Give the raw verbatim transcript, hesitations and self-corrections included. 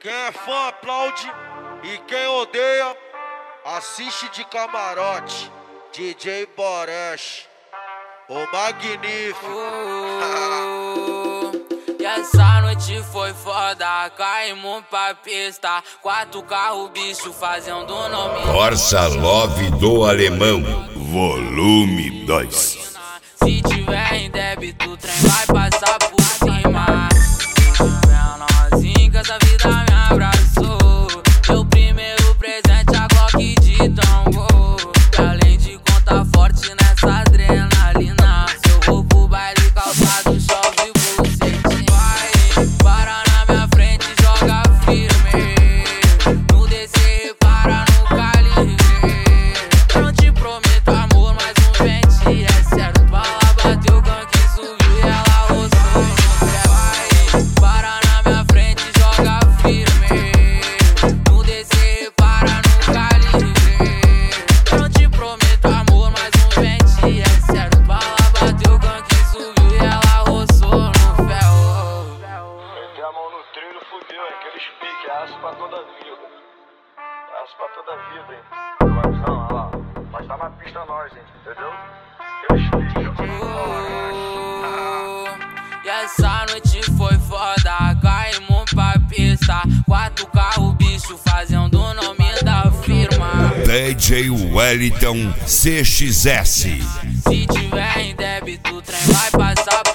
Quem é fã aplaude e quem odeia assiste de camarote. D J Boresh, o magnífico. Uh, e essa noite foi foda, caímos pra pista. Quatro carros, bicho fazendo nome. Corsa Love do Alemão, volume dois. Se tiver em débito, o trem vai passar por cima. Menorzinho que essa vida me abraçou. Meu primeiro presente, a Glock de tambor. E além de contar forte nessa adrenalina, se eu vou pro baile calçado, chove bucetinho. Vai, para na minha frente, joga firme. No descer, repara no calibre. Eu não te prometo amor, mas um pente é certo. Bala bateu, gangue subiu e ela roçou no pé. Vai, para na minha frente, joga firme. No descer, repara no calibre. Eu não te prometo amor, mas um pente é certo. Bala bateu, gangue subiu e ela roçou no ferro. Meter a mão no trilho, fudeu, é aqueles piques, é aço pra toda a vida. É aço pra toda a vida, hein. Mas não, olha lá. Mas tá na pista nós, hein, entendeu? Aqueles piques, E essa noite foi foda, caímos pra pista. Quatro carros, bicho fazendo o nome da firma. D J Wellington C X S. Se tiver em débito, o trem vai passar